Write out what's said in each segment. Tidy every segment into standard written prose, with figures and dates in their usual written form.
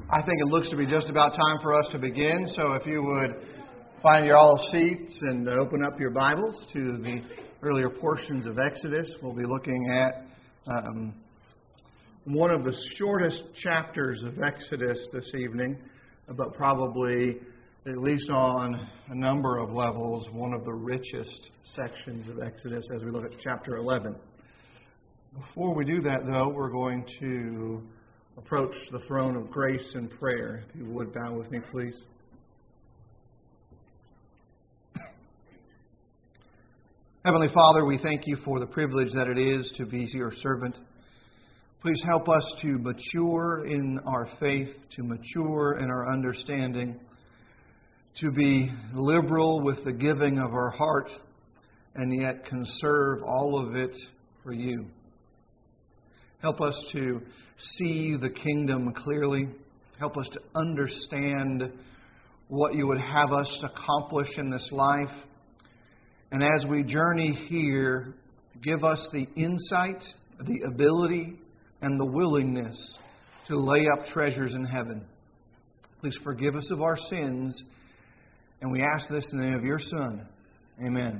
I think it looks to be just about time for us to begin. So if you would find your all seats and open up your Bibles to the earlier portions of Exodus, we'll be looking at one of the shortest chapters of Exodus this evening, but probably, at least on a number of levels, one of the richest sections of Exodus as we look at chapter 11. Before we do that, though, we're going to approach the throne of grace in prayer. If you would bow with me, please. Heavenly Father, we thank you for the privilege that it is to be your servant. Please help us to mature in our faith, to mature in our understanding, to be liberal with the giving of our heart, and yet conserve all of it for you. Help us to see the kingdom clearly. Help us to understand what you would have us accomplish in this life. And as we journey here, give us the insight, the ability, and the willingness to lay up treasures in heaven. Please forgive us of our sins. And we ask this in the name of your Son. Amen.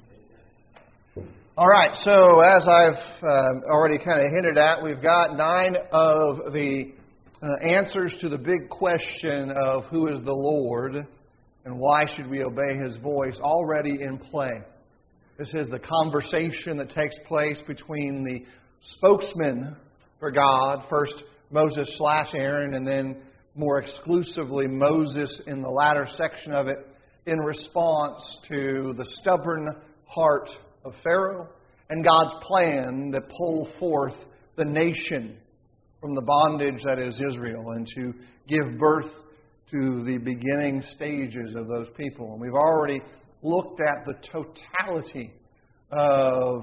All right, so as I've already kind of hinted at, we've got 9 of the answers to the big question of who is the Lord and why should we obey His voice already in play. This is the conversation that takes place between the spokesman for God, first Moses/Aaron, and then more exclusively Moses in the latter section of it, in response to the stubborn heart of Pharaoh and God's plan to pull forth the nation from the bondage that is Israel and to give birth to the beginning stages of those people. And we've already looked at the totality of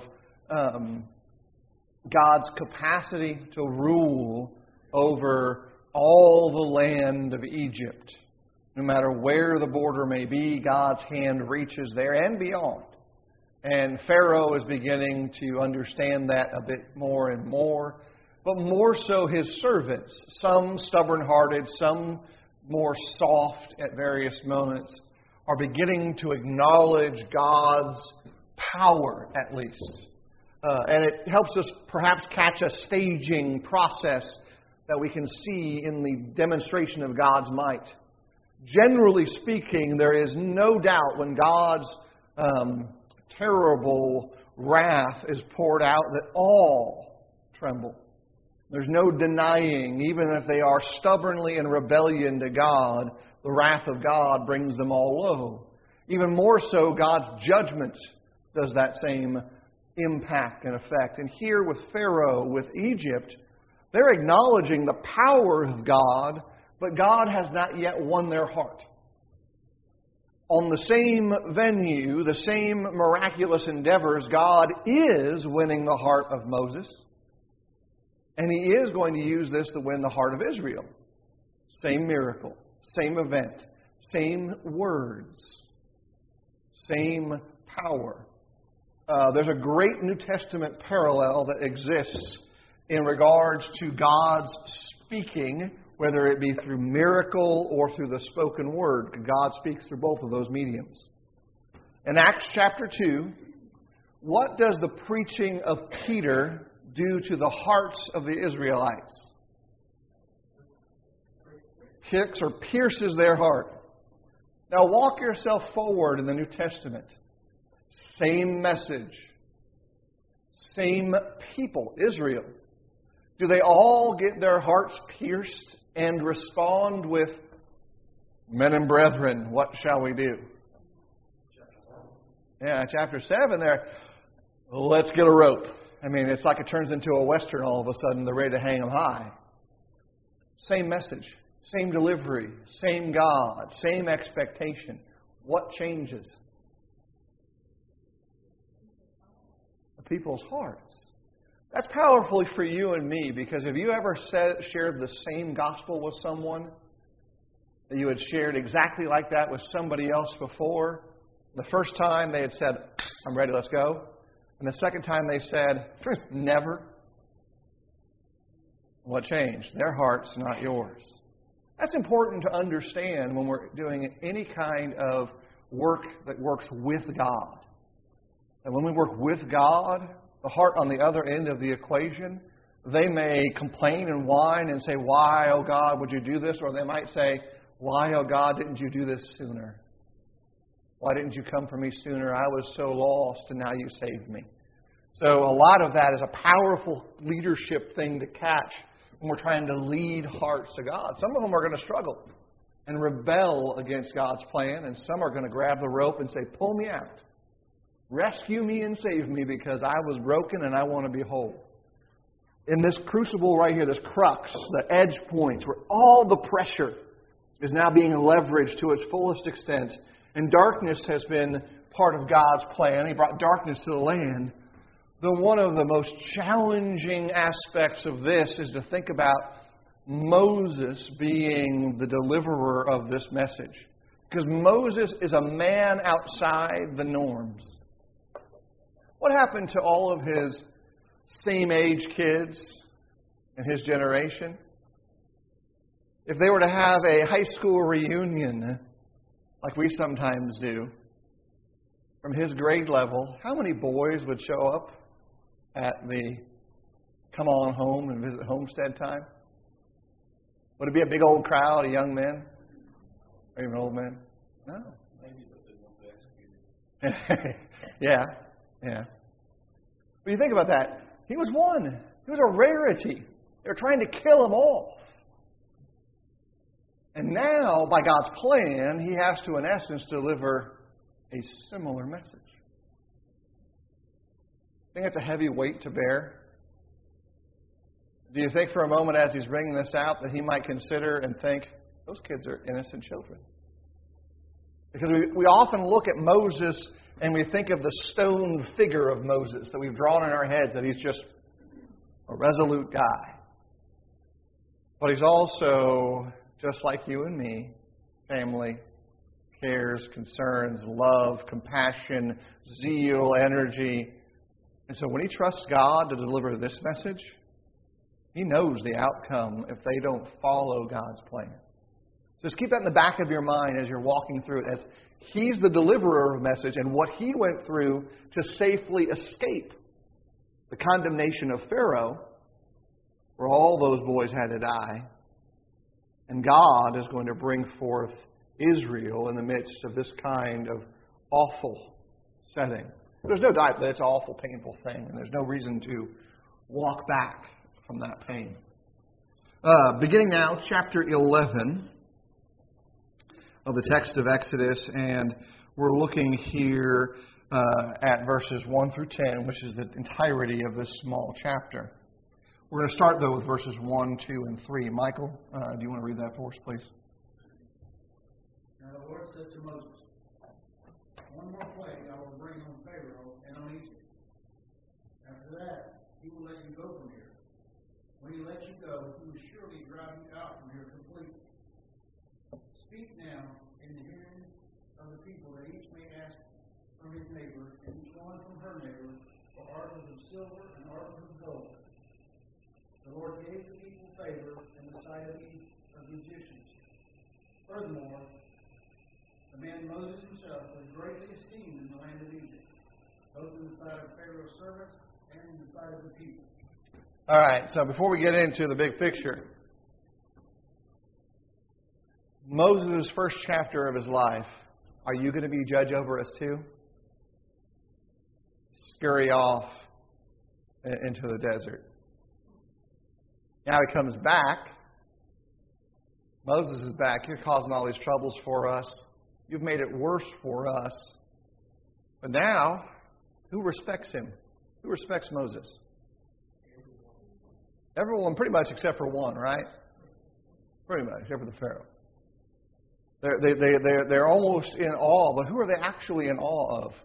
God's capacity to rule over all the land of Egypt. No matter where the border may be, God's hand reaches there and beyond. And Pharaoh is beginning to understand that a bit more and more. But more so his servants, some stubborn-hearted, some more soft at various moments, are beginning to acknowledge God's power, at least. And it helps us perhaps catch a staging process that we can see in the demonstration of God's might. Generally speaking, there is no doubt when God's terrible wrath is poured out that all tremble. There's no denying, even if they are stubbornly in rebellion to God, the wrath of God brings them all low. Even more so, God's judgment does that same impact and effect. And here with Pharaoh, with Egypt, they're acknowledging the power of God, but God has not yet won their heart. On the same venue, the same miraculous endeavors, God is winning the heart of Moses. And He is going to use this to win the heart of Israel. Same miracle, same event, same words, same power. There's a great New Testament parallel that exists in regards to God's speaking, whether it be through miracle or through the spoken word. God speaks through both of those mediums. In Acts chapter 2, what does the preaching of Peter do to the hearts of the Israelites? Kicks or pierces their heart. Now walk yourself forward in the New Testament. Same message. Same people, Israel. Do they all get their hearts pierced and respond with, "Men and brethren, what shall we do?" Yeah, chapter 7 there, let's get a rope. I mean, it's like it turns into a Western all of a sudden. They're ready to hang them high. Same message, same delivery, same God, same expectation. What changes? The people's hearts. That's powerful for you and me, because have you ever shared the same gospel with someone that you had shared exactly like that with somebody else before? The first time they had said, "I'm ready, let's go." And the second time they said, "Never." What changed? Their hearts, not yours. That's important to understand when we're doing any kind of work that works with God. And when we work with God, the heart on the other end of the equation, they may complain and whine and say, "Why, oh God, would you do this?" Or they might say, "Why, oh God, didn't you do this sooner? Why didn't you come for me sooner? I was so lost and now you saved me." So a lot of that is a powerful leadership thing to catch when we're trying to lead hearts to God. Some of them are going to struggle and rebel against God's plan, and some are going to grab the rope and say, "Pull me out. Rescue me and save me because I was broken and I want to be whole." In this crucible right here, this crux, the edge points, where all the pressure is now being leveraged to its fullest extent, and darkness has been part of God's plan. He brought darkness to the land. One of the most challenging aspects of this is to think about Moses being the deliverer of this message. Because Moses is a man outside the norms. What happened to all of his same-age kids in his generation? If they were to have a high school reunion, like we sometimes do, from his grade level, how many boys would show up at the come on home and visit homestead time? Would it be a big old crowd of young men? Or even old men? No. Maybe, but they won't be executed. Yeah. But you think about that. He was one. He was a rarity. They were trying to kill him off. And now, by God's plan, He has to, in essence, deliver a similar message. I think that's a heavy weight to bear. Do you think for a moment as He's bringing this out that He might consider and think, those kids are innocent children? Because we often look at Moses and we think of the stone figure of Moses that we've drawn in our heads, that he's just a resolute guy. But he's also, just like you and me, family, cares, concerns, love, compassion, zeal, energy. And so when he trusts God to deliver this message, he knows the outcome if they don't follow God's plan. Just keep that in the back of your mind as you're walking through it, as He's the deliverer of the message and what He went through to safely escape the condemnation of Pharaoh, where all those boys had to die. And God is going to bring forth Israel in the midst of this kind of awful setting. There's no doubt that it's an awful, painful thing, and there's no reason to walk back from that pain. Beginning now, chapter 11 of the text of Exodus, and we're looking here at verses 1 through 10, which is the entirety of this small chapter. We're going to start, though, with verses 1, 2, and 3. Michael, do you want to read that for us, please? Now the Lord said to Moses, "One more plague I will bring on Pharaoh and on Egypt. After that, he will let you go from here. When he lets you go, he will surely drive you out from here completely. Speak now in the hearing of the people, that each may ask from his neighbor, and each one from her neighbor, for articles of silver and articles of gold." The Lord gave the people favor in the sight of the Egyptians. Furthermore, the man Moses himself was greatly esteemed in the land of Egypt, both in the sight of Pharaoh's servants and in the sight of the people. All right, so before we get into the big picture, Moses' first chapter of his life, are you going to be judge over us too? Scurry off into the desert. Now he comes back. Moses is back. You're causing all these troubles for us. You've made it worse for us. But now, who respects him? Who respects Moses? Everyone, pretty much except for one, right? Pretty much, except for the Pharaoh. They're almost in awe, but who are they actually in awe of?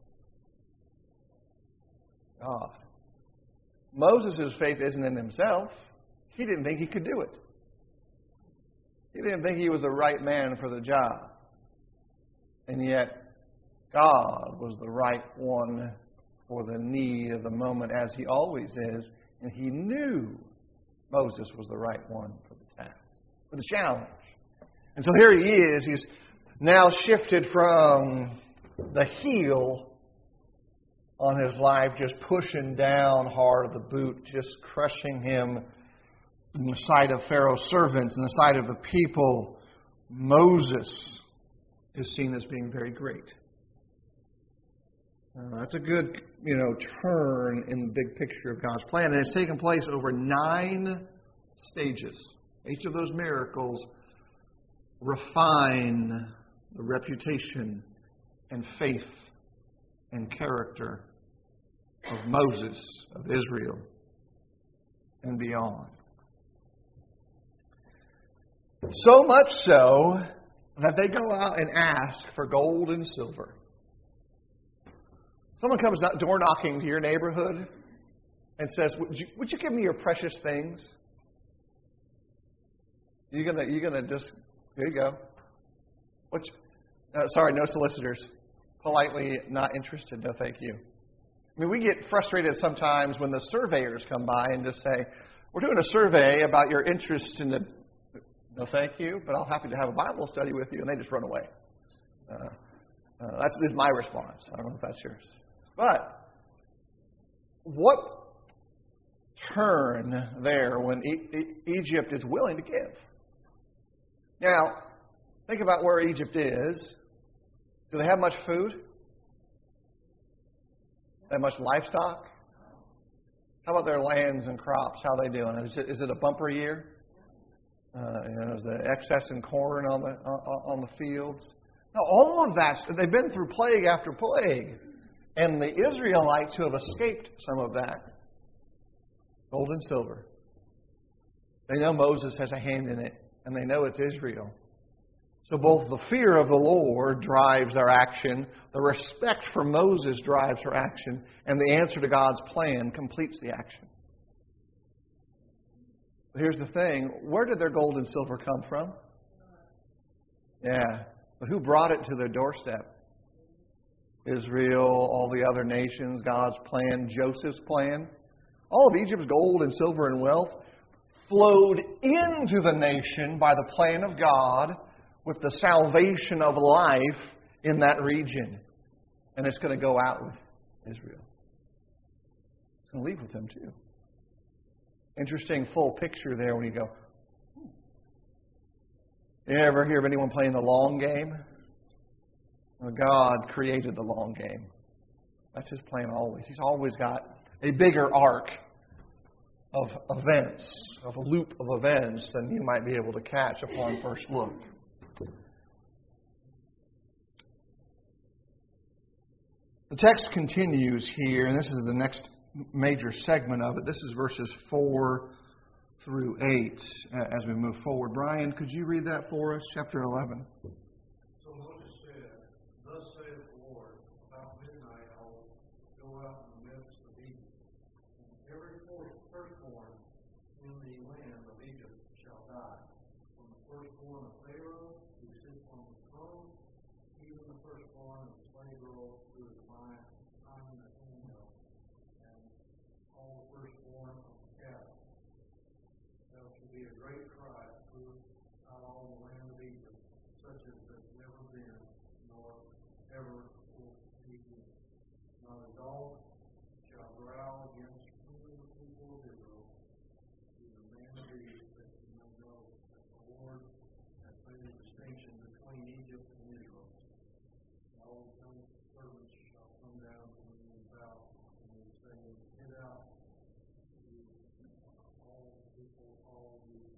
God. Moses' faith isn't in himself. He didn't think he could do it. He didn't think he was the right man for the job. And yet, God was the right one for the need of the moment, as He always is. And He knew Moses was the right one for the task. with a challenge. And so here he is. He's now shifted from the heel on his life, just pushing down hard of the boot, just crushing him in the sight of Pharaoh's servants, in the sight of the people. Moses is seen as being very great. That's a good, turn in the big picture of God's plan. And it's taken place over 9 stages. Each of those miracles refine the reputation and faith and character of Moses, of Israel, and beyond. So much so that they go out and ask for gold and silver. Someone comes door knocking to your neighborhood and says, would you give me your precious things? You're gonna just, here you go. Sorry, no solicitors. Politely not interested, no thank you. I mean, we get frustrated sometimes when the surveyors come by and just say, we're doing a survey about your interest in the... No thank you, but I'll happy to have a Bible study with you, and they just run away. That's my response. I don't know if that's yours. But what turn there when Egypt is willing to give? Now, think about where Egypt is. Do they have much food? Have much livestock? How about their lands and crops? How are they doing? Is it a bumper year? Is there excess in corn on the fields? Now, all of that, they've been through plague after plague. And the Israelites who have escaped some of that, gold and silver, they know Moses has a hand in it, and they know it's Israel. So both the fear of the Lord drives their action, the respect for Moses drives their action, and the answer to God's plan completes the action. But here's the thing. Where did their gold and silver come from? Yeah. But who brought it to their doorstep? Israel, all the other nations, God's plan, Joseph's plan. All of Egypt's gold and silver and wealth flowed into the nation by the plan of God with the salvation of life in that region. And it's going to go out with Israel. It's going to leave with them too. Interesting full picture there when you go, You ever hear of anyone playing the long game? Well, God created the long game. That's His plan always. He's always got a bigger arc of events, of a loop of events than you might be able to catch upon first look. The text continues here, and this is the next major segment of it. This is verses 4 through 8 as we move forward. Brian, could you read that for us? Chapter 11. So Moses said, Thus saith the Lord, about midnight I will go out in the midst of Egypt, and every firstborn in the land of Egypt shall die, from the firstborn of Pharaoh who sits on the throne, even the firstborn of the slave girl who is mine in the handmill, and all the firstborn of the cattle. There shall be a great cry throughout all the land of Egypt, such as has never been, nor ever will be. Not a dog shall growl against any of the people of Israel. To the man of Egypt, that you may know that the Lord has made a distinction between Egypt and Israel. All the servants shall come down to me and bow, and they say, Get out. All the people, all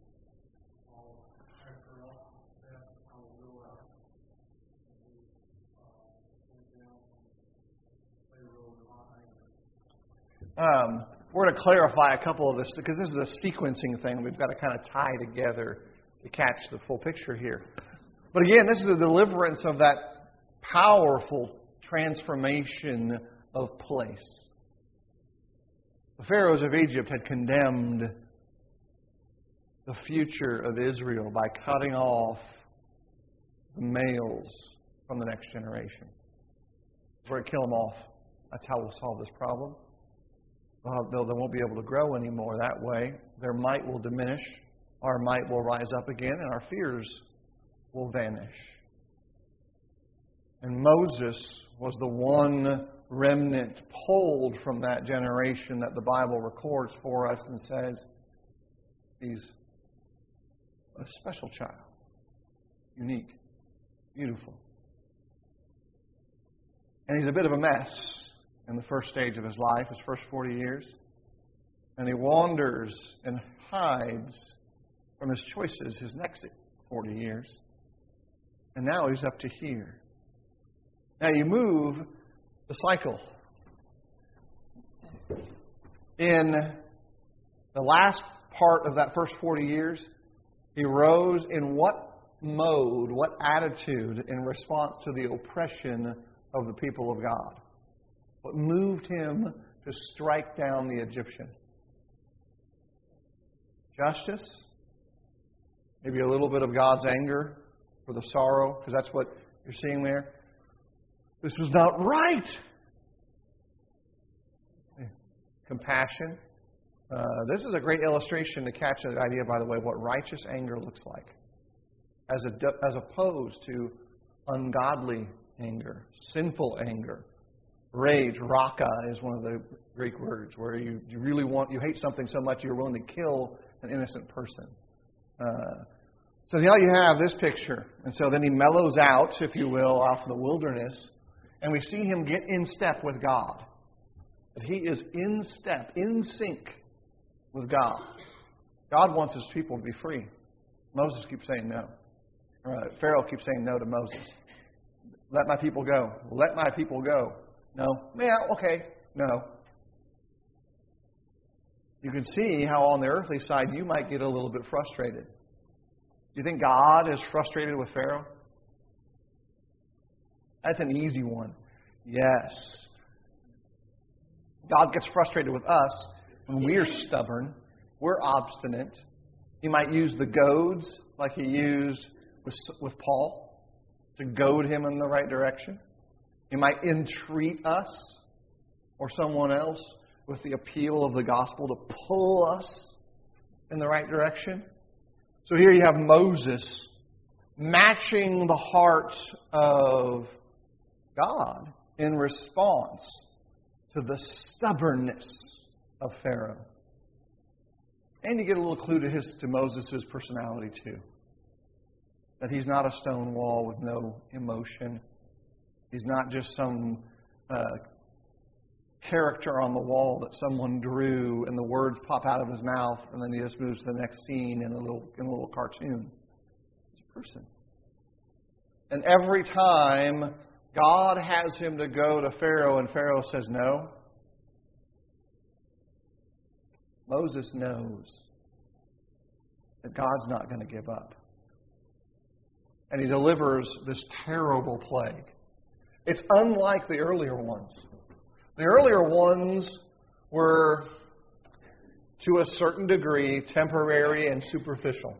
after that I will go out. And we went down from Pharaoh to my anger. We're going to clarify a couple of this because this is a sequencing thing we've got to kind of tie together to catch the full picture here. But again, this is a deliverance of that powerful transformation of place. The pharaohs of Egypt had condemned the future of Israel by cutting off the males from the next generation. We're going to kill them off. That's how we'll solve this problem. They won't be able to grow anymore that way. Their might will diminish. our might will rise up again and our fears will vanish. And Moses was the one remnant pulled from that generation that the Bible records for us and says he's a special child, unique, beautiful. And he's a bit of a mess in the first stage of his life, his first 40 years. And he wanders and hides from his choices his next 40 years. And now he's up to here. Now you move the cycle. In the last part of that first 40 years, he rose in what mode, what attitude in response to the oppression of the people of God? What moved him to strike down the Egyptian? Justice? Maybe a little bit of God's anger for the sorrow, because that's what you're seeing there. This was not right. Compassion. This is a great illustration to catch the idea, by the way, what righteous anger looks like, as opposed to ungodly anger, sinful anger. Rage, raka, is one of the Greek words, where you hate something so much you're willing to kill an innocent person. So now you have this picture. And so then he mellows out, if you will, off in the wilderness. And we see him get in step with God. That he is in step, in sync with God. God wants His people to be free. Moses keeps saying no. Pharaoh keeps saying no to Moses. Let my people go. Let my people go. No. Yeah, okay. No. You can see how on the earthly side you might get a little bit frustrated. Do you think God is frustrated with Pharaoh? That's an easy one. Yes. God gets frustrated with us when we're stubborn, we're obstinate. He might use the goads like He used with Paul to goad him in the right direction. He might entreat us or someone else with the appeal of the gospel to pull us in the right direction. So here you have Moses matching the heart of God in response to the stubbornness of Pharaoh. And you get a little clue to Moses' personality too. That he's not a stone wall with no emotion. He's not just some character on the wall that someone drew and the words pop out of his mouth and then he just moves to the next scene in a little cartoon. He's a person. And every time God has him to go to Pharaoh and Pharaoh says no, Moses knows that God's not going to give up. And he delivers this terrible plague. It's unlike the earlier ones. The earlier ones were, to a certain degree, temporary and superficial.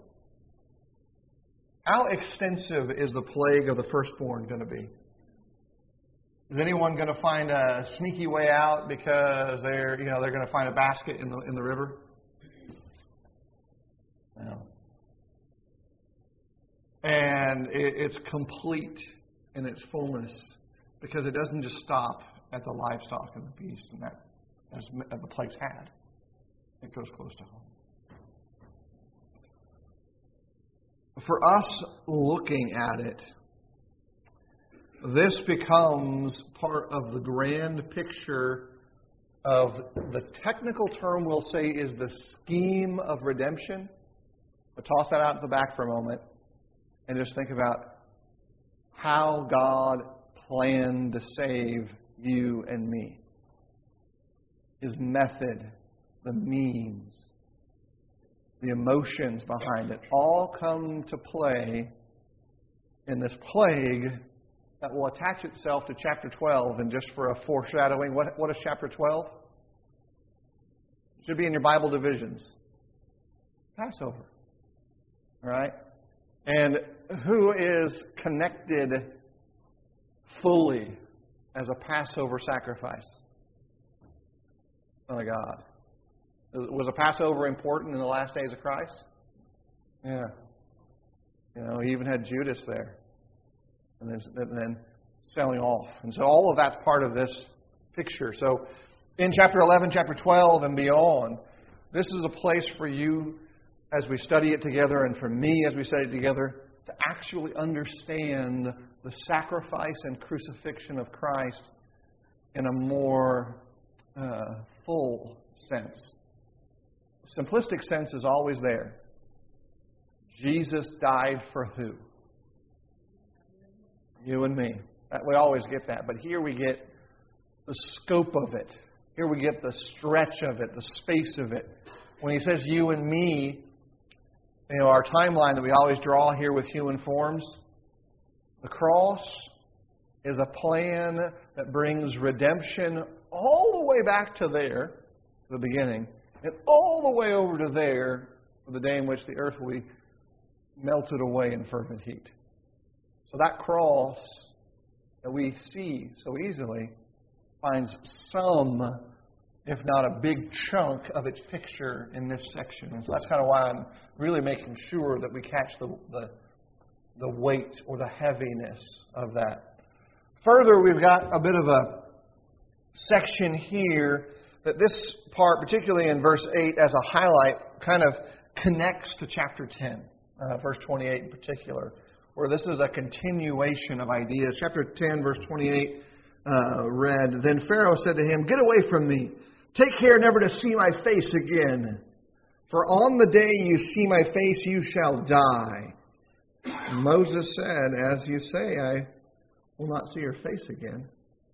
How extensive is the plague of the firstborn going to be? Is anyone going to find a sneaky way out because they're going to find a basket in the river? No. And it's complete in its fullness because it doesn't just stop at the livestock and the beasts and that as the plagues had. It goes close to home. For us looking at it, this becomes part of the grand picture of the technical term we'll say is the scheme of redemption. But toss that out at the back for a moment and just think about how God planned to save you and me. His method, the means, the emotions behind it all come to play in this plague that will attach itself to chapter 12. And just for a foreshadowing, what is chapter 12? It should be in your Bible divisions. Passover. All right? And who is connected fully as a Passover sacrifice? Son of God. Was a Passover important in the last days of Christ? Yeah. He even had Judas there. And then selling off. And so all of that's part of this picture. So in chapter 11, chapter 12, and beyond, this is a place for you as we study it together, and for me as we study it together, to actually understand the sacrifice and crucifixion of Christ in a more full sense. The simplistic sense is always there. Jesus died for who? You and me. We always get that. But here we get the scope of it. Here we get the stretch of it, the space of it. When he says you and me, our timeline that we always draw here with human forms, the cross is a plan that brings redemption all the way back to there, the beginning, and all the way over to there for the day in which the earth will be melted away in fervent heat. So that cross that we see so easily finds some, if not a big chunk, of its picture in this section. And so that's kind of why I'm really making sure that we catch the weight or the heaviness of that. Further, we've got a bit of a section here that this part, particularly in verse 8 as a highlight, kind of connects to chapter 10, verse 28 in particular, where this is a continuation of ideas. Chapter 10, verse 28 read, Then Pharaoh said to him, Get away from me. Take care never to see my face again. For on the day you see my face, you shall die. And Moses said, As you say, I will not see your face again.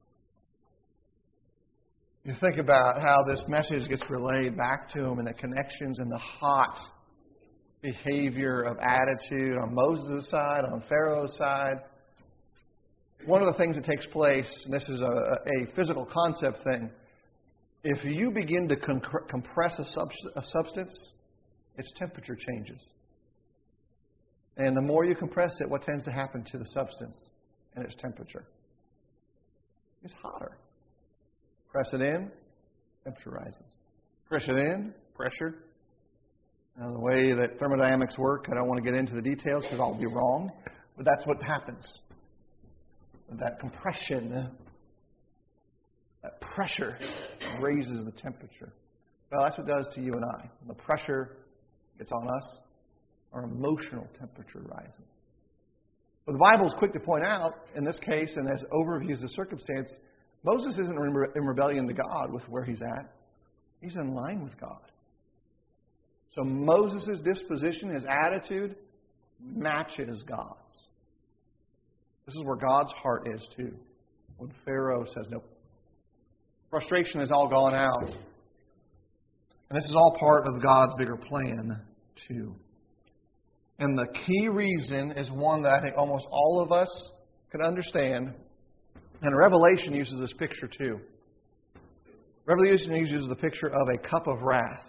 You think about how this message gets relayed back to him and the connections and the hot behavior of attitude on Moses' side, on Pharaoh's side. One of the things that takes place, and this is a physical concept thing, if you begin to compress a substance, its temperature changes. And the more you compress it, what tends to happen to the substance and its temperature? It's hotter. Press it in, temperature rises. Press it in, pressure. Now, the way that thermodynamics work, I don't want to get into the details because I'll be wrong, but that's what happens. That compression, that pressure raises the temperature. Well, that's what it does to you and I. When the pressure gets on us, our emotional temperature rises. But the Bible is quick to point out, in this case, and as overviews the circumstance, Moses isn't in rebellion to God with where he's at. He's in line with God. So Moses' disposition, his attitude, matches God's. This is where God's heart is too. When Pharaoh says, nope. Frustration has all gone out. And this is all part of God's bigger plan too. And the key reason is one that I think almost all of us can understand. And Revelation uses this picture too. Revelation uses the picture of a cup of wrath.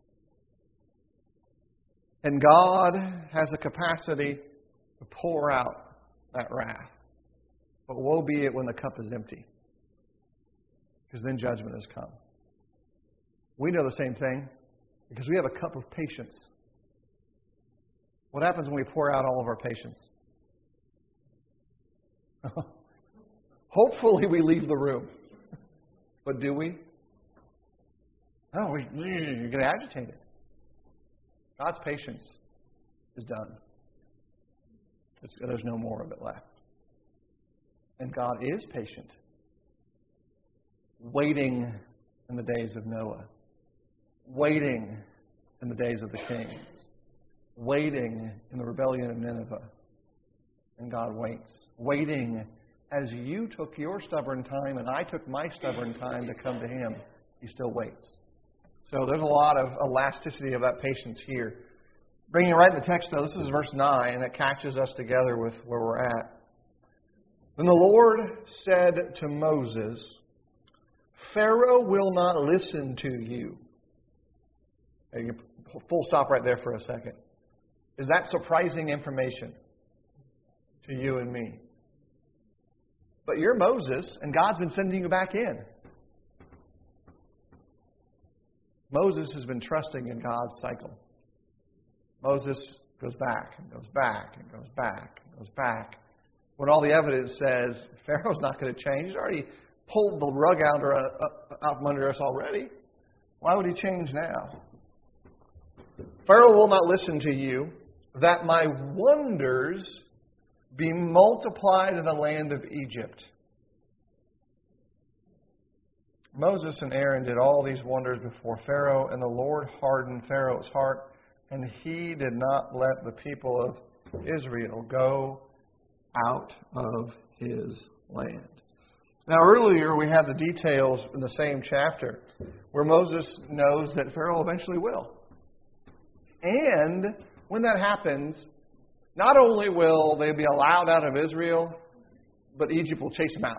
And God has a capacity to pour out that wrath. But woe be it when the cup is empty. Because then judgment has come. We know the same thing because we have a cup of patience. What happens when we pour out all of our patience? Hopefully we leave the room. But do we? No, you get agitated. God's patience is done. There's no more of it left. And God is patient. Waiting in the days of Noah. Waiting in the days of the kings. Waiting in the rebellion of Nineveh. And God waits. Waiting as you took your stubborn time and I took my stubborn time to come to Him. He still waits. So there's a lot of elasticity of that patience here. Bringing it right in the text, though, this is verse 9, and it catches us together with where we're at. Then the Lord said to Moses, Pharaoh will not listen to you. Okay, full stop right there for a second. Is that surprising information to you and me? But you're Moses, and God's been sending you back in. Moses has been trusting in God's cycle. Moses goes back and goes back and goes back and goes back. When all the evidence says Pharaoh's not going to change. He's already pulled the rug out from under us already. Why would he change now? Pharaoh will not listen to you, that my wonders be multiplied in the land of Egypt. Moses and Aaron did all these wonders before Pharaoh, and the Lord hardened Pharaoh's heart, and he did not let the people of Israel go out of his land. Now, earlier we had the details in the same chapter where Moses knows that Pharaoh eventually will. And when that happens, not only will they be allowed out of Israel, but Egypt will chase them out.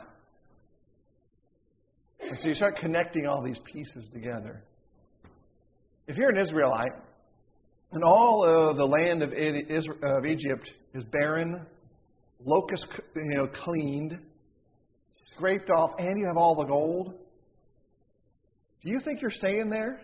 And so you start connecting all these pieces together. If you're an Israelite, and all of the land of Egypt is barren, locust cleaned, scraped off, and you have all the gold, do you think you're staying there?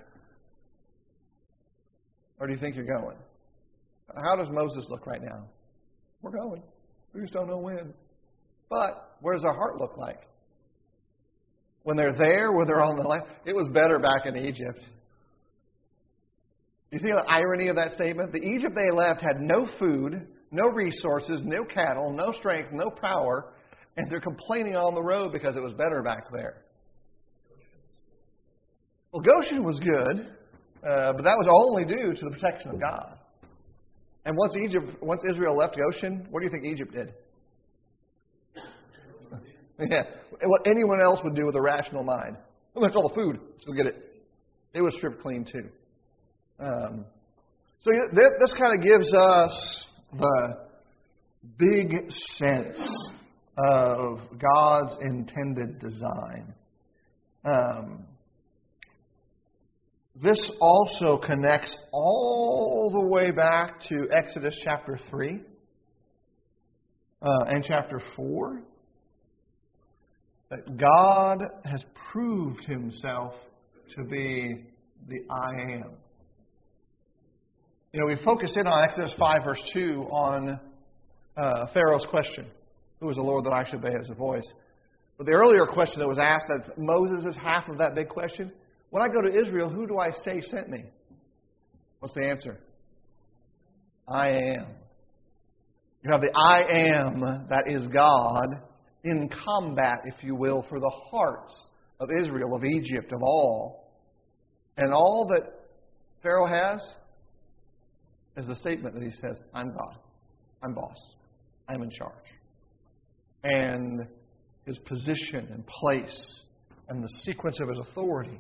Or do you think you're going? How does Moses look right now? We're going. We just don't know when. But what does our heart look like? When they're there, when they're on the land, it was better back in Egypt. You see the irony of that statement? The Egypt they left had no food, no resources, no cattle, no strength, no power, and they're complaining on the road because it was better back there. Well, Goshen was good, but that was only due to the protection of God. And once Israel left Goshen, what do you think Egypt did? Yeah, what anyone else would do with a rational mind. Well, that's all the food. Let's go get it. It was stripped clean too. So this kind of gives us the big sense of God's intended design. This also connects all the way back to Exodus chapter 3 and chapter 4. That God has proved Himself to be the I Am. We focused in on Exodus 5 verse 2 on Pharaoh's question. Who is the Lord that I should obey His voice? But the earlier question that was asked, that Moses is half of that big question. When I go to Israel, who do I say sent me? What's the answer? I am. You have the I am, that is God, in combat, if you will, for the hearts of Israel, of Egypt, of all. And all that Pharaoh has is the statement that he says, I'm God. I'm boss. I'm in charge. And his position and place and the sequence of his authority.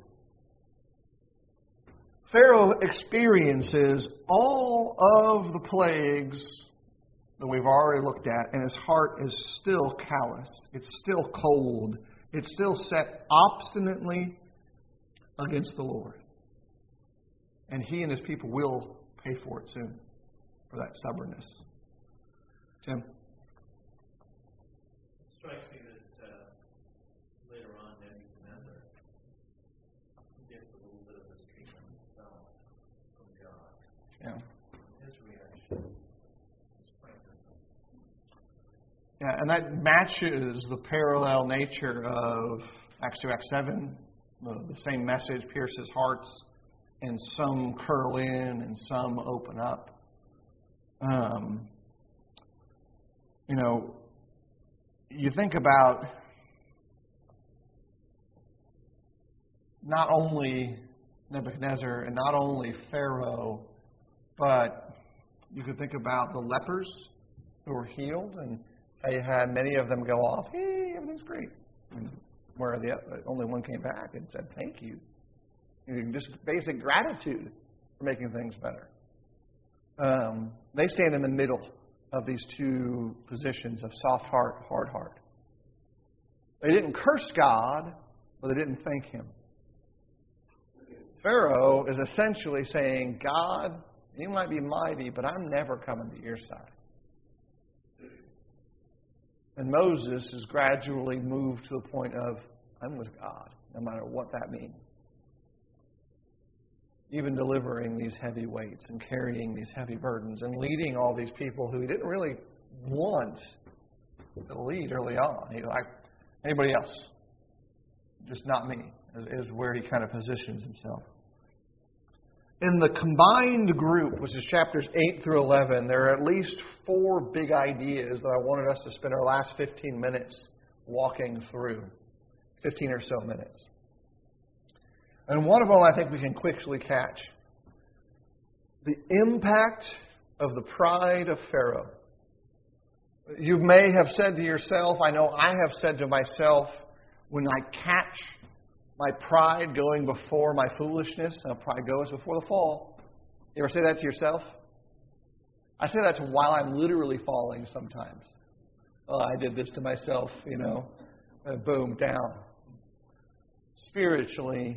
Pharaoh experiences all of the plagues that we've already looked at, and his heart is still callous. It's still cold. It's still set obstinately against the Lord. And he and his people will pay for it soon, for that stubbornness. Tim? It strikes me that later on, Nebuchadnezzar gets a little bit of this treatment himself from God. Yeah. His reaction is quite different. Yeah, and that matches the parallel nature of Acts 2, Acts 7. The same message pierces hearts, and some curl in and some open up. You think about not only Nebuchadnezzar and not only Pharaoh, but you could think about the lepers who were healed, and how you had many of them go off, hey, everything's great. And where only one came back and said, thank you. Just basic gratitude for making things better. They stand in the middle of these two positions of soft heart, hard heart. They didn't curse God, but they didn't thank Him. Pharaoh is essentially saying, God, you might be mighty, but I'm never coming to your side. And Moses is gradually moved to the point of, I'm with God, no matter what that means. even delivering these heavy weights and carrying these heavy burdens and leading all these people who he didn't really want to lead early on. He's like, anybody else? Just not me, is where he kind of positions himself. In the combined group, which is chapters 8 through 11, there are at least 4 big ideas that I wanted us to spend our last 15 minutes walking through. 15 or so minutes. And one of them I think we can quickly catch. The impact of the pride of Pharaoh. You may have said to yourself, I know I have said to myself, when I catch my pride going before my foolishness, pride goes before the fall. You ever say that to yourself? I say that while I'm literally falling sometimes. Oh, I did this to myself, and boom, down. Spiritually,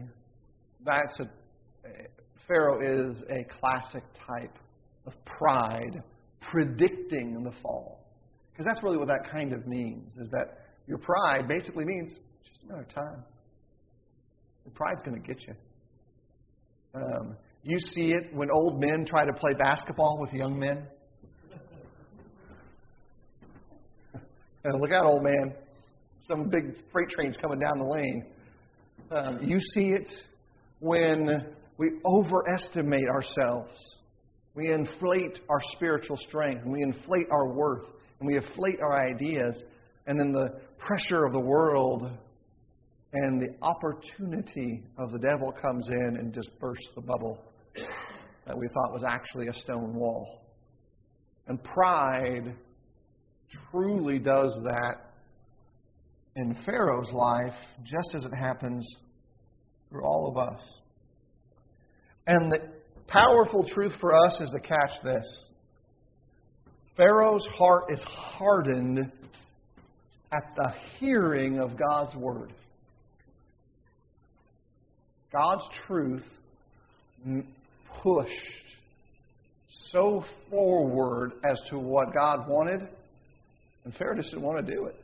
Pharaoh is a classic type of pride predicting the fall. Because that's really what that kind of means, is that your pride basically means just a matter of time. Your pride's going to get you. You see it when old men try to play basketball with young men. And look out, old man. Some big freight train's coming down the lane. You see it when we overestimate ourselves. We inflate our spiritual strength. And we inflate our worth. And we inflate our ideas. And then the pressure of the world and the opportunity of the devil comes in and just bursts the bubble that we thought was actually a stone wall. And pride truly does that in Pharaoh's life, just as it happens through all of us. And the powerful truth for us is to catch this. Pharaoh's heart is hardened at the hearing of God's word. God's truth pushed so forward as to what God wanted, and Pharaoh just didn't want to do it.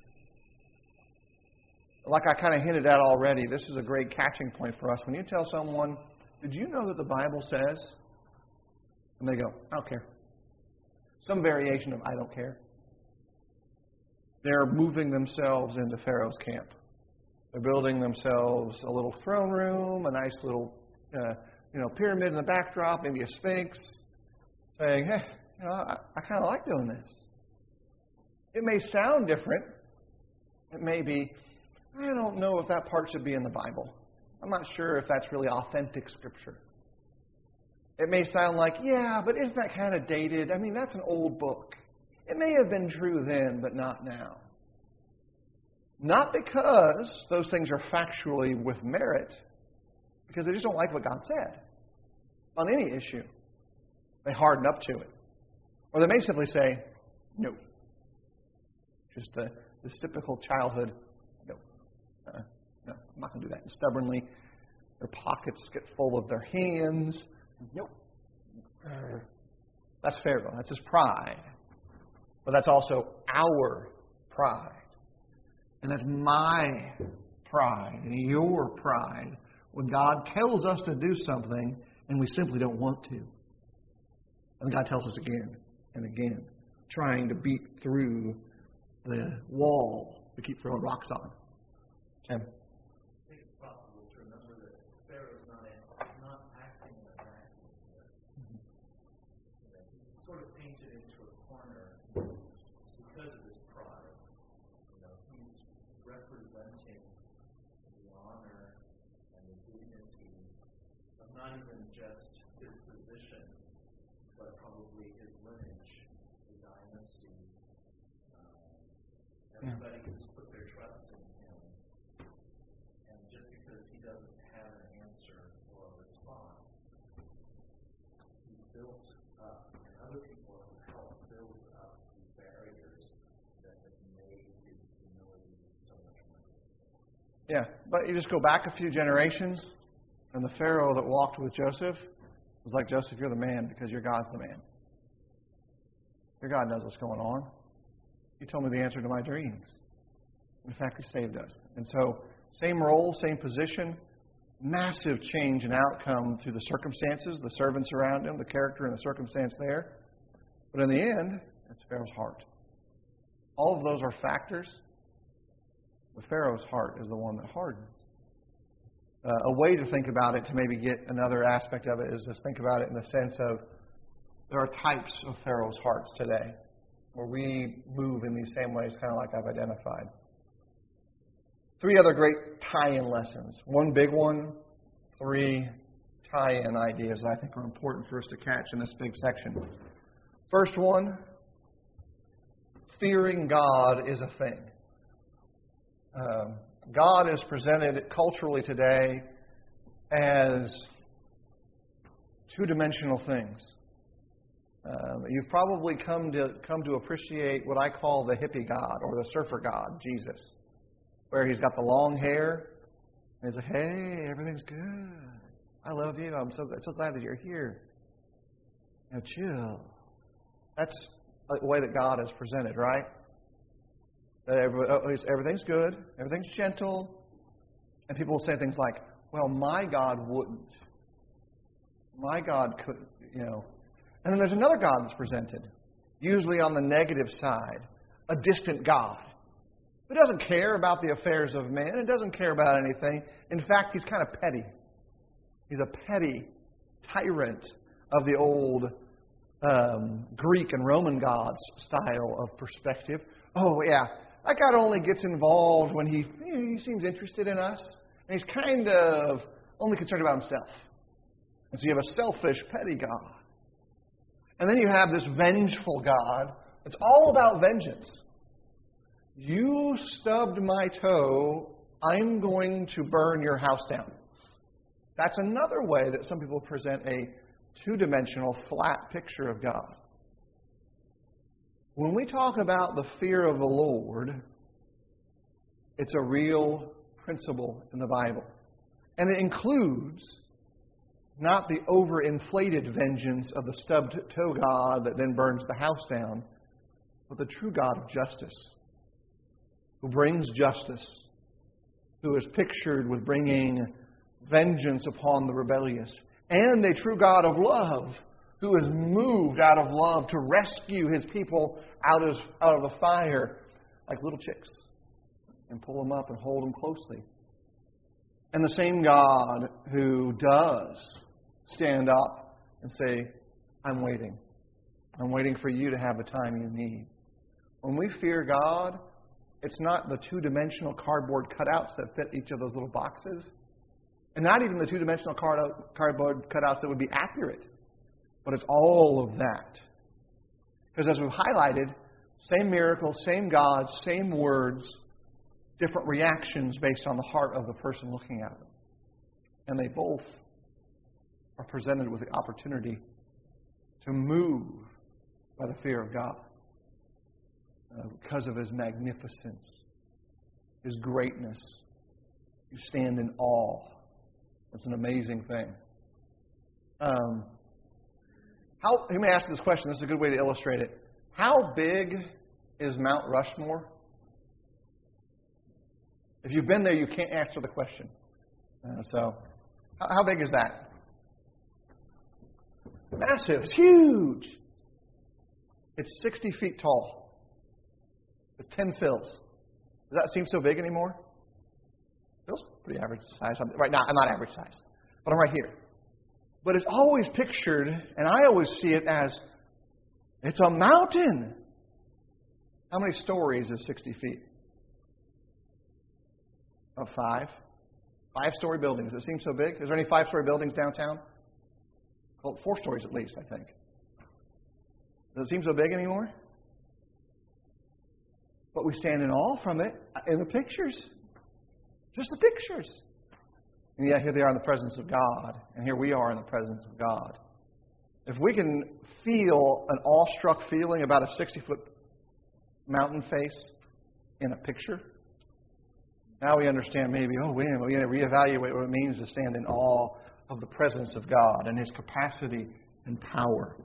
Like I kind of hinted at already, this is a great catching point for us. When you tell someone, did you know that the Bible says? And they go, I don't care. Some variation of I don't care. They're moving themselves into Pharaoh's camp. They're building themselves a little throne room, a nice little pyramid in the backdrop, maybe a sphinx, saying, hey, I kind of like doing this. It may sound different. It may be, I don't know if that part should be in the Bible. I'm not sure if that's really authentic Scripture. It may sound like, yeah, but isn't that kind of dated? I mean, that's an old book. It may have been true then, but not now. Not because those things are factually with merit, because they just don't like what God said on any issue. They harden up to it. Or they may simply say, no. Just this typical childhood, no. No, I'm not going to do that. And stubbornly, their pockets get full of their hands. Nope. That's Pharaoh. That's his pride. But that's also our pride. And that's my pride and your pride when God tells us to do something and we simply don't want to. And God tells us again and again, trying to beat through the wall we keep throwing rocks on. Tim? I think it's possible to remember that Pharaoh's not acting in a vacuum here. He's sort of painted into a corner because of his pride. He's representing the honor and the dignity of not even just his position, but probably his lineage, the dynasty. Everybody who's put their trust in him. And just because he doesn't have an answer or a response, he's built up, and other people have helped build up these barriers that have made his humility so much more. Yeah, but you just go back a few generations, and the Pharaoh that walked with Joseph was like, Joseph, you're the man because your God's the man. Your God knows what's going on. He told me the answer to my dreams. In fact, He saved us. And so, same role, same position, massive change in outcome through the circumstances, the servants around him, the character and the circumstance there. But in the end, it's Pharaoh's heart. All of those are factors, but Pharaoh's heart is the one that hardens. A way to think about it, to maybe get another aspect of it, is just think about it in the sense of there are types of Pharaoh's hearts today, where we move in these same ways, kind of like I've identified. 3 other great tie-in lessons. One big one, 3 tie-in ideas I think are important for us to catch in this big section. First one, fearing God is a thing. God is presented culturally today as 2-dimensional things. You've probably come to appreciate what I call the hippie God or the surfer God, Jesus, where he's got the long hair and he's like, "Hey, everything's good. I love you. I'm so glad that you're here. Now chill." That's the way that God is presented, right? That everything's good, everything's gentle, and people will say things like, "Well, my God wouldn't. My God could, And then there's another God that's presented, usually on the negative side, a distant God, who doesn't care about the affairs of men and doesn't care about anything. In fact, he's kind of petty. He's a petty tyrant of the old Greek and Roman gods style of perspective. Oh, yeah, that God only gets involved when he seems interested in us, and he's kind of only concerned about himself. And so you have a selfish, petty God. And then you have this vengeful God. It's all about vengeance. You stubbed my toe, I'm going to burn your house down. That's another way that some people present a 2-dimensional, flat picture of God. When we talk about the fear of the Lord, it's a real principle in the Bible. And it includes not the overinflated vengeance of the stubbed toe God that then burns the house down, but the true God of justice, who brings justice, who is pictured with bringing vengeance upon the rebellious, and a true God of love, who is moved out of love to rescue His people out of the fire like little chicks and pull them up and hold them closely. And the same God who does stand up and say, I'm waiting. I'm waiting for you to have the time you need. When we fear God, it's not the 2-dimensional cardboard cutouts that fit each of those little boxes, and not even the 2-dimensional cardboard cutouts that would be accurate. But it's all of that. Because as we've highlighted, same miracle, same God, same words, different reactions based on the heart of the person looking at them. And they both are presented with the opportunity to move by the fear of God. Because of His magnificence, His greatness, you stand in awe. It's an amazing thing. You may ask this question. This is a good way to illustrate it. How big is Mount Rushmore? If you've been there, you can't answer the question. So, how big is that? Massive. It's huge. It's 60 feet tall. With 10 fills. Does that seem so big anymore? Feels pretty average size. Right now, I'm not average size. But I'm right here. But it's always pictured, and I always see it as, it's a mountain. How many stories is 60 feet? About 5. 5-story buildings. Does it seem so big? Is there any 5-story buildings downtown? Well, 4 stories at least, I think. Does it seem so big anymore? But we stand in awe from it in the pictures. Just the pictures. And yet here they are in the presence of God. And here we are in the presence of God. If we can feel an awestruck feeling about a 60-foot mountain face in a picture, now we understand maybe, we got to reevaluate what it means to stand in awe of the presence of God and His capacity and power.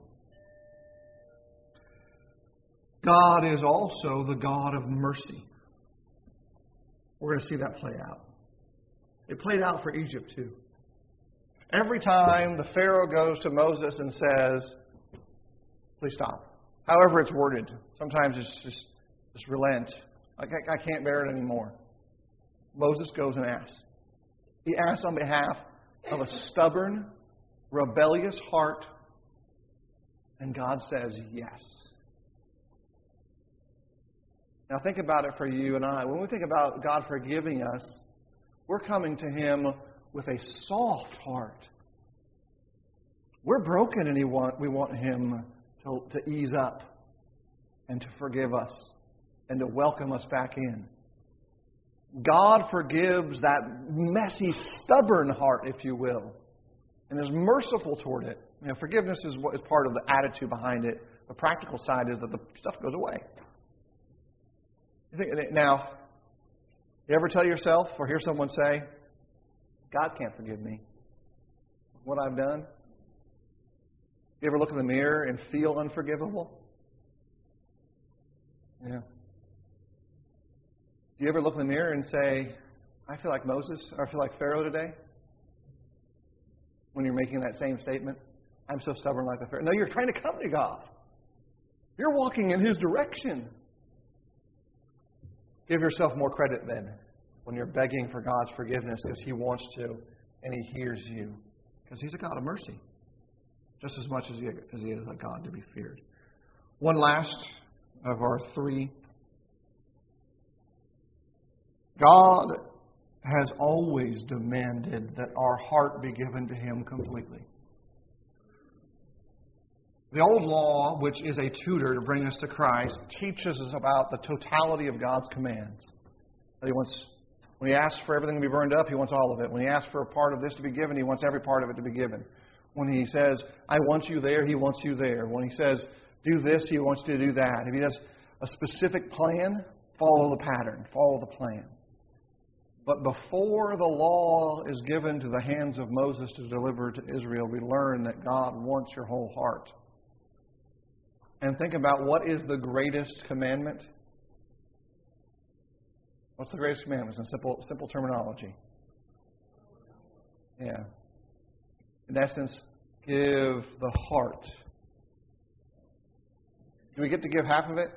God is also the God of mercy. We're going to see that play out. It played out for Egypt too. Every time the Pharaoh goes to Moses and says, please stop. However it's worded. Sometimes it's just relent. I can't bear it anymore. Moses goes and asks. He asks on behalf of a stubborn, rebellious heart, and God says yes. Now think about it for you and I. When we think about God forgiving us, we're coming to Him with a soft heart. We're broken and we want Him to ease up and to forgive us and to welcome us back in. God forgives that messy, stubborn heart, if you will, and is merciful toward it. Forgiveness is what is part of the attitude behind it. The practical side is that the stuff goes away. Now, you ever tell yourself or hear someone say, God can't forgive me what I've done? You ever look in the mirror and feel unforgivable? Yeah. Do you ever look in the mirror and say, I feel like Moses, or I feel like Pharaoh today? When you're making that same statement, I'm so stubborn like the Pharaoh. No, you're trying to come to God. You're walking in His direction. Give yourself more credit then when you're begging for God's forgiveness because He wants to and He hears you. Because He's a God of mercy. Just as much as He is a God to be feared. One last of our three. God has always demanded that our heart be given to Him completely. The old law, which is a tutor to bring us to Christ, teaches us about the totality of God's commands. When He asks for everything to be burned up, He wants all of it. When He asks for a part of this to be given, He wants every part of it to be given. When He says, I want you there, He wants you there. When He says, do this, He wants you to do that. If He has a specific plan, follow the pattern, follow the plan. But before the law is given to the hands of Moses to deliver to Israel, we learn that God wants your whole heart. And think about what is the greatest commandment. What's the greatest commandment? It's in simple terminology. Yeah. In essence, give the heart. Do we get to give half of it?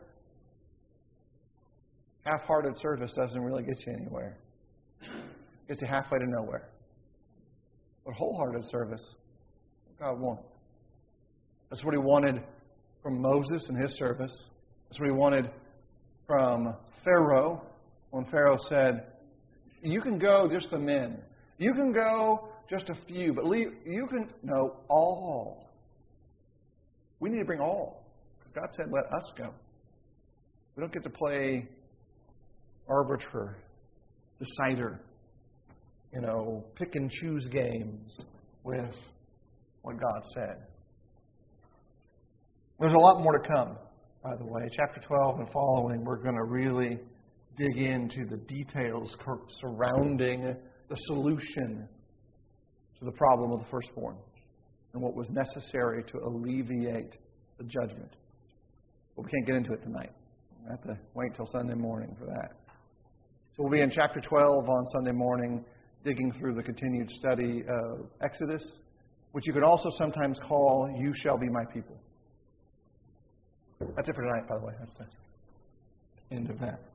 Half-hearted service doesn't really get you anywhere. It gets you halfway to nowhere. But wholehearted service, God wants. That's what He wanted from Moses and his service. That's what He wanted from Pharaoh when Pharaoh said, you can go just the men. You can go just a few, but no, all. We need to bring all. Because God said, let us go. We don't get to play arbiter, decider, pick and choose games with what God said. There's a lot more to come, by the way. Chapter 12 and following, we're going to really dig into the details surrounding the solution to the problem of the firstborn and what was necessary to alleviate the judgment. But we can't get into it tonight. We'll have to wait till Sunday morning for that. So we'll be in chapter 12 on Sunday morning, digging through the continued study of Exodus, which you could also sometimes call, You Shall Be My People. That's it for tonight, by the way. That's the end of that.